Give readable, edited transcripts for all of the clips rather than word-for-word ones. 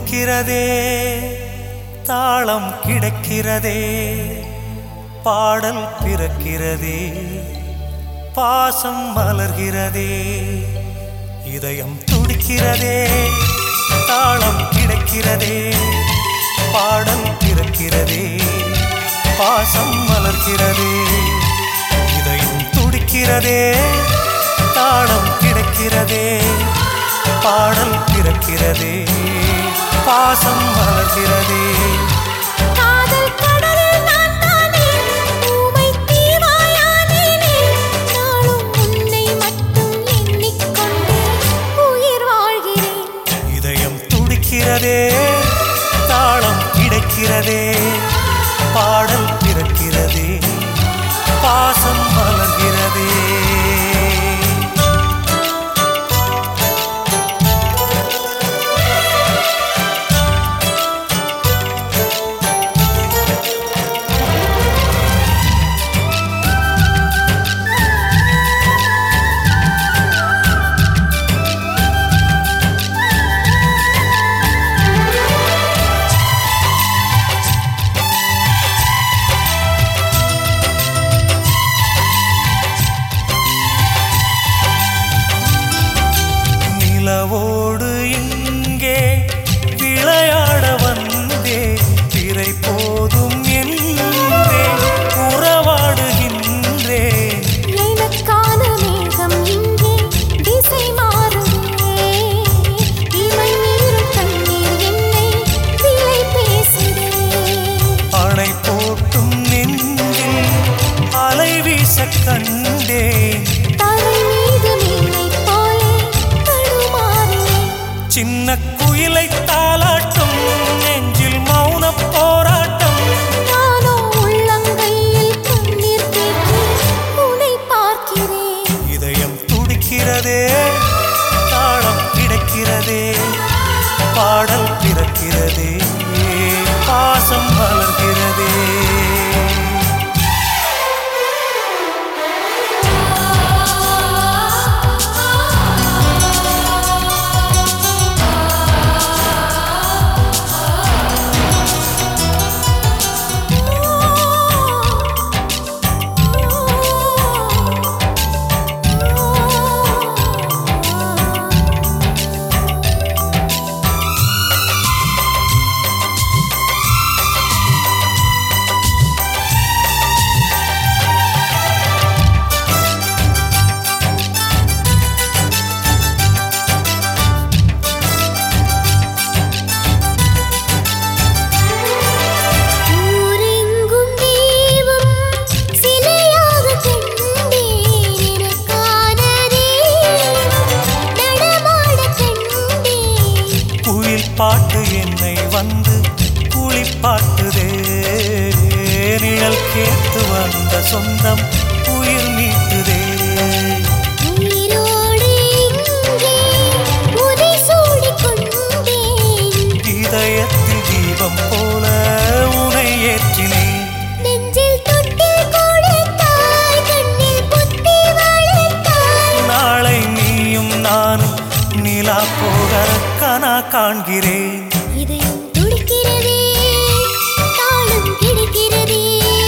துடிக்கிறதே தாளம் கிடைக்கிறதே பாடல் பிறக்கிறதே பாசம் மலர்கிறதே இதயம் துடிக்கிறதே தாளம் கிடைக்கிறதே பாடல் பிறக்கிறதே பாசம் மலர்கிறதே இதயம் துடிக்கிறதே தாளம் கிடைக்கிறதே பாடல் பிறக்கிறதே பாசம் மலர்கிறதே காதல் கடலில் நான் தானே ஊமை தீவாயானேனே நாளும் உன்னை மட்டும் எண்ணிக்கொண்டே உயிர் வாழ்கிறேன் இதயம் துடிக்கிறதே தாளம் கிடைக்கிறதே பாடல் பிறக்கிறதே பாசம் மலர்கிறதே நிலவோடு இங்கே விளையாட வந்தே திரை போதும் என்றே உறவாடுகின்றே எனக்கான மேகம் இங்கே திசை மாறுதே இமை நீரும் கண்ணீர் என்னை விலை பேசுதே அணை போட்டும் நெஞ்சில் அலை வீச கண்டே தலை மீது மீனை போலே தடுமாறினேன் சின்ன குயிலை தாலாட்டும் நெஞ்சில் மௌன போராட்டம் நானோ உள்ளங்கையில் கண்ணீர் தேக்கி உன்னை பார்க்கிறேன் இதயம் துடிக்கிறதே தாளம் கிடைக்கிறதே பாடல் பிறக்கிறதே பாசம் மலர்கிறதே ஊரெங்கும் தெய்வம் சிலையாக கண்டேன் எனக்கான தெய்வம் நடமாட கண்டேன் குயில் பாட்டு என்னை வந்து குளிப்பாட்டுதே நிழல் கேட்டு வந்த சொந்தம் உயிர் மீட்டுதே உயிரோடு இங்கே உதை சூடிக் கொண்டேன் இதயத்தில் தீபம் போல உனை ஏற்றினேன் நெஞ்சில் தொட்டில் கொடுத்தாய் கண்ணில் புத்தி வளைத்தாய் நாளை நீயும் நானும் நிலா போக கனா காண்கிறேன் இதயம் துடிக்கிறதே தாளம் கிடைக்கிறதே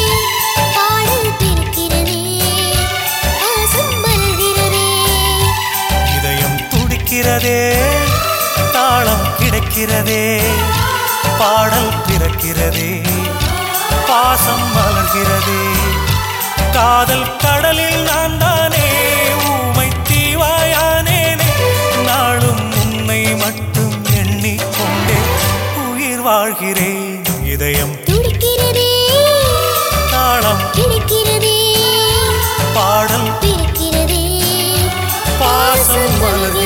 பாடல் பிறக்கிறதே பாசம் மலர்கிறதே இதயம் துடிக்கிறதே தாளம் கிடைக்கிறதே பாடல் பிறக்கிறதே பாசம் மலர்கிறதே காதல் கடலில் நான் தானே ஊமை தீவாயானேனே நாளும் உன்னை மட்டும் எண்ணிக்கொண்டே உயிர் வாழ்கிறேன் இதயம் துடிக்கிறதே தாளம் கிடைக்கிறதே பாடல் பிறக்கிறதே பாசம் மலர்கிறதே